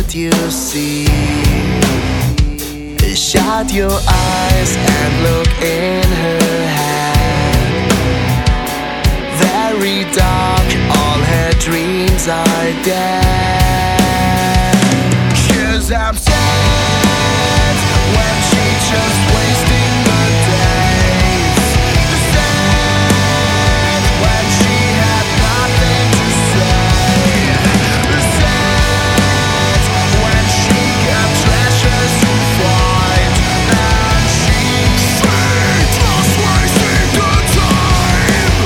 can't you see? Shut your eyes and look in her head. Very dark, all her dreams are dead. 'Cause I'm sad when she just wasting the days. Sad when she had nothing to say. Sad when she got treasures to find. And she's just wasting the time.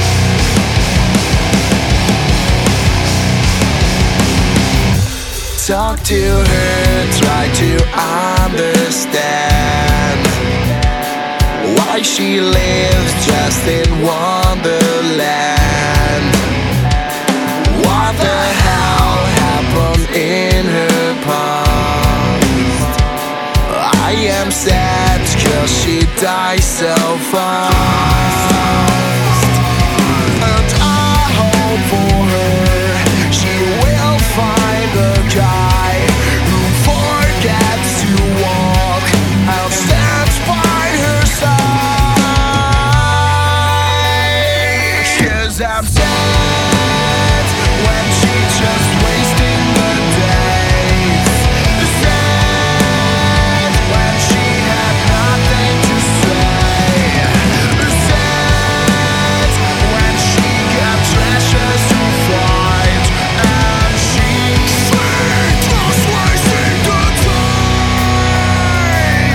Talk to her, try to understand why she lives just in wonderland. What the hell happened in her past? I am sad 'cause she died so fast. And I hope for her she will find a guy who forgets to walk and stands by her side. 'Cause I'm sad when she just wasting the days. Sad when she had nothing to say. Sad when she got treasures to find. And she's just wasting the time.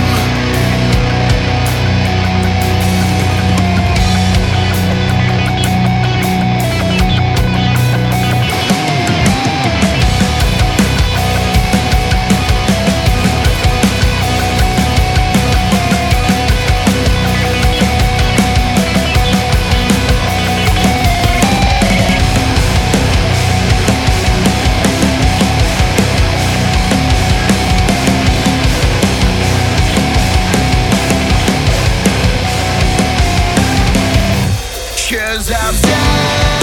Cause I'm sad.